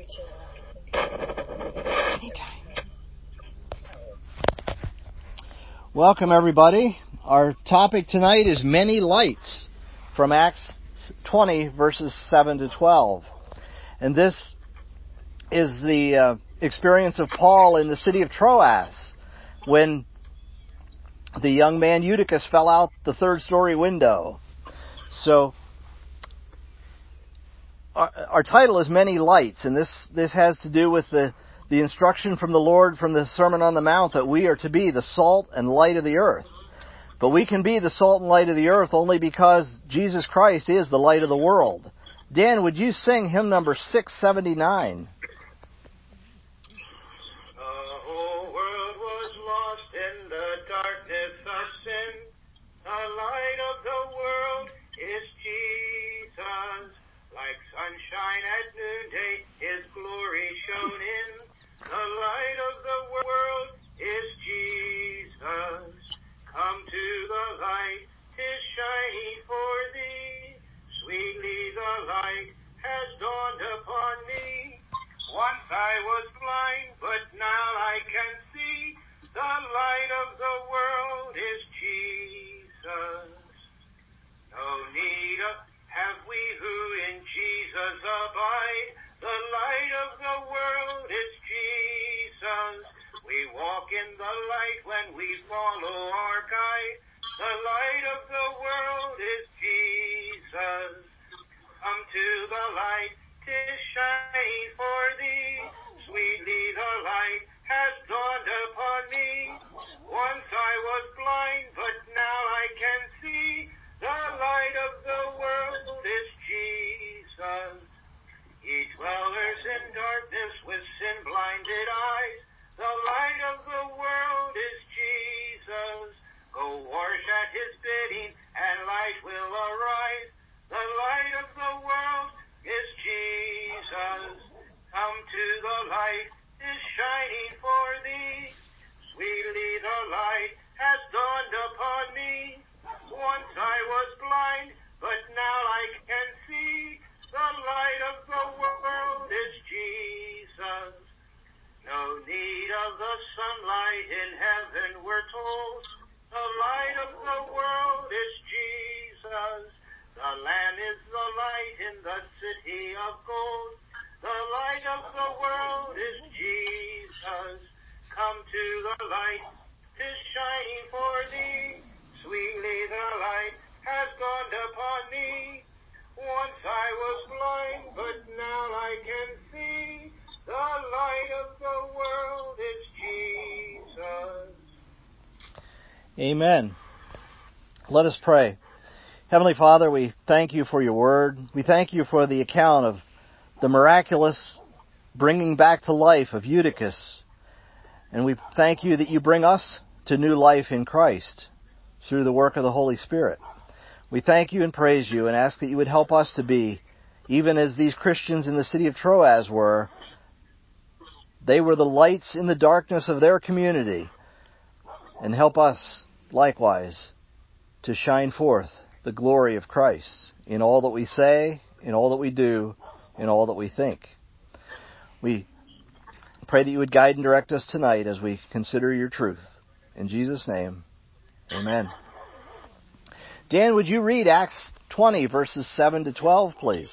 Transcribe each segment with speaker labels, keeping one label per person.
Speaker 1: Welcome, everybody. Our topic tonight is many lights from Acts 20, verses 7 to 12. And this is the experience of Paul in the city of Troas when the young man Eutychus fell out the third-story window. So, our title is Many Lights, and this has to do with the instruction from the Lord from the Sermon on the Mount that we are to be the salt and light of the earth. But we can be the salt and light of the earth only because Jesus Christ is the light of the world. Dan, would you sing hymn number 679?
Speaker 2: Sunshine at noonday, His glory shone in. The light of the world is Jesus. Come to the light, 'tis shining for thee. Sweetly the light has dawned upon me. Once I was blind, but now I can see. The light of the world is Jesus. No need have we who in Jesus abide. The light of the world is Jesus. We walk in the light when we follow our guide. The light of the world is Jesus. Come to the light, 'tis shining for thee. Sweetly the light has dawned upon me. Once I was blind, but now I can see. The light of the world is Jesus. Ye dwellers in darkness with sin-blinded eyes, the light of the world is Jesus. Go wash at His bidding, and light will arise. The light of the world is Jesus. Come to the light, is shining for thee. Sweetly the light has dawned upon me. Once I was blind, but now I can see. The light of the world is Jesus. No need of the sunlight in heaven, we're told. The light of the world is Jesus. The Lamb is the light in the city of gold. The light of the world is Jesus. Come to the light, 'tis shining for thee. Sweetly the light has dawned upon me. Once I was blind, but now I can see. The light of the world is Jesus.
Speaker 1: Amen. Let us pray. Heavenly Father, we thank you for your word. We thank you for the account of the miraculous bringing back to life of Eutychus. And we thank you that you bring us to new life in Christ through the work of the Holy Spirit. We thank you and praise you and ask that you would help us to be, even as these Christians in the city of Troas were. They were the lights in the darkness of their community. And help us, likewise, to shine forth the glory of Christ in all that we say, in all that we do, in all that we think. We pray that you would guide and direct us tonight as we consider your truth. In Jesus' name, amen. Dan, would you read Acts 20, verses 7 to 12, please?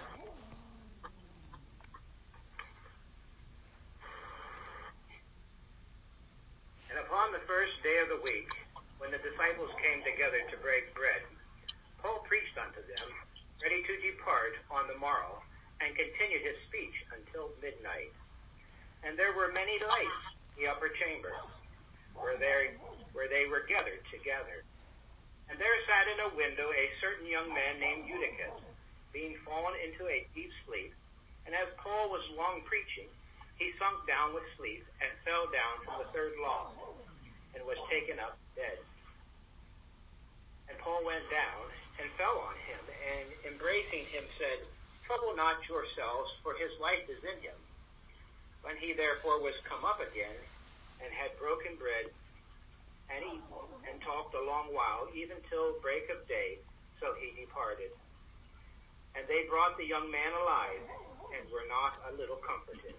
Speaker 2: And upon the first day of the week, when the disciples came together to break bread, Paul preached unto them, ready to depart on the morrow, and continued his speech until midnight. And there were many lights in the upper chamber, where they were gathered together. And there sat in a window a certain young man named Eutychus, being fallen into a deep sleep. And as Paul was long preaching, he sunk down with sleep, and fell down from the third loft, and was taken up dead. And Paul went down, and fell on him, and embracing him said, Trouble not yourselves, for his life is in him. When he therefore was come up again, and had broken bread, and eaten, and talked a long while, even till break of day, so he departed. And they brought the young man alive, and were not a little comforted.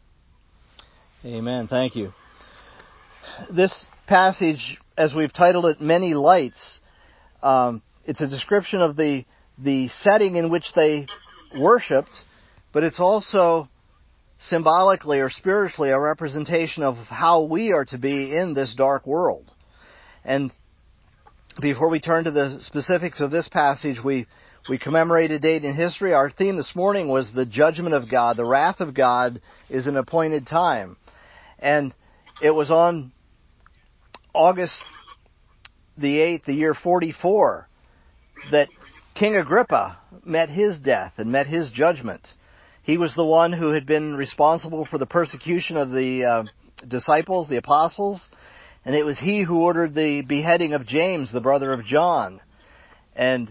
Speaker 1: Amen. Thank you. This passage, as we've titled it, Many Lights, it's a description of the setting in which they worshipped, but it's also symbolically or spiritually a representation of how we are to be in this dark world. And before we turn to the specifics of this passage, we commemorate a date in history. Our theme this morning was the judgment of God. The wrath of God is an appointed time. And it was on August the 8th, the year 44, that King Agrippa met his death and met his judgment. He was the one who had been responsible for the persecution of the disciples, the apostles, and it was he who ordered the beheading of James, the brother of John. And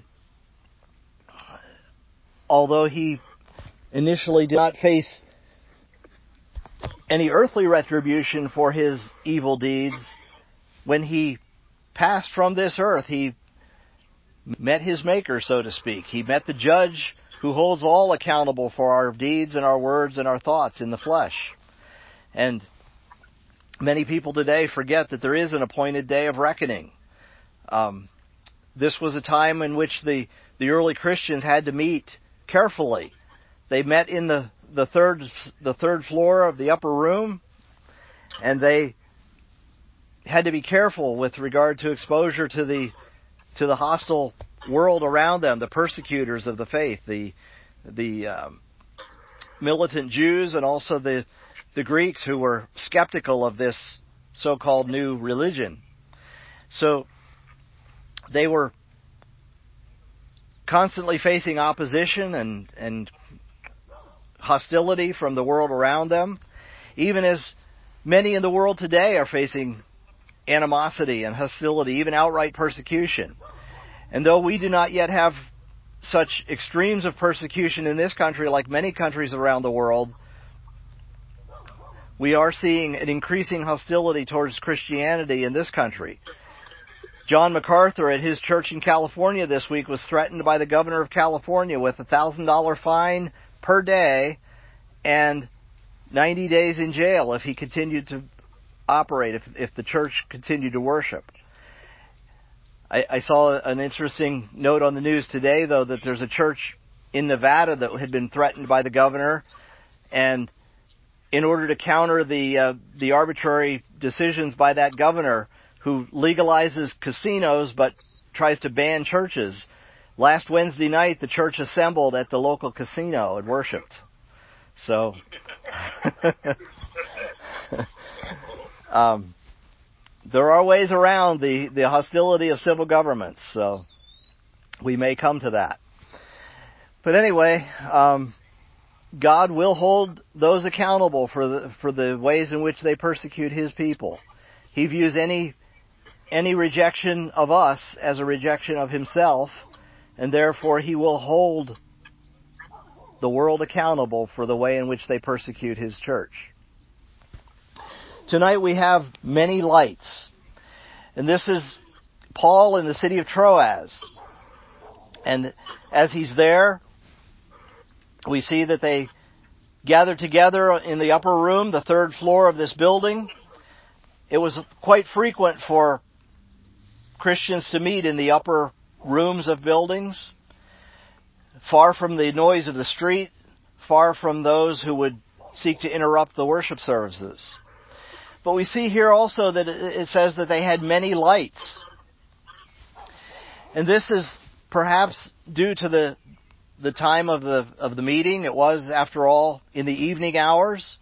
Speaker 1: although he initially did not face any earthly retribution for his evil deeds, when he passed from this earth, he met his maker, so to speak. He met the judge who holds all accountable for our deeds and our words and our thoughts in the flesh. And many people today forget that there is an appointed day of reckoning. This was a time in which the early Christians had to meet carefully. They met in the third floor of the upper room, and they had to be careful with regard to exposure to the hostile world around them, the persecutors of the faith, the militant Jews, and also the Greeks who were skeptical of this so-called new religion. So they were constantly facing opposition and hostility from the world around them, even as many in the world today are facing animosity and hostility, even outright persecution. And though we do not yet have such extremes of persecution in this country like many countries around the world, we are seeing an increasing hostility towards Christianity in this country. John MacArthur at his church in California this week was threatened by the governor of California with a $1,000 fine per day and 90 days in jail if he continued to operate, if the church continued to worship. I saw an interesting note on the news today, though, that there's a church in Nevada that had been threatened by the governor, and in order to counter the arbitrary decisions by that governor, who legalizes casinos but tries to ban churches, last Wednesday night the church assembled at the local casino and worshipped. So there are ways around the hostility of civil governments, so we may come to that. But anyway, God will hold those accountable for the ways in which they persecute His people. He views any rejection of us as a rejection of Himself, and therefore He will hold the world accountable for the way in which they persecute His church. Tonight we have many lights. And this is Paul in the city of Troas. And as he's there, we see that they gather together in the upper room, the third floor of this building. It was quite frequent for Christians to meet in the upper rooms of buildings, far from the noise of the street, far from those who would seek to interrupt the worship services. But we see here also that it says that they had many lights. And this is perhaps due to the time of the meeting. It was, after all, in the evening hours.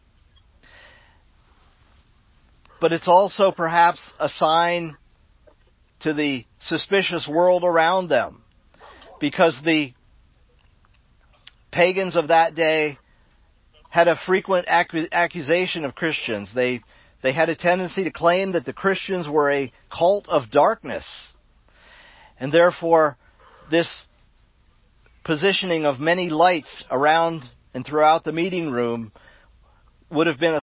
Speaker 1: But it's also perhaps a sign to the suspicious world around them, because the pagans of that day had a frequent accusation of Christians. They had a tendency to claim that the Christians were a cult of darkness. And therefore, this positioning of many lights around and throughout the meeting room would have been a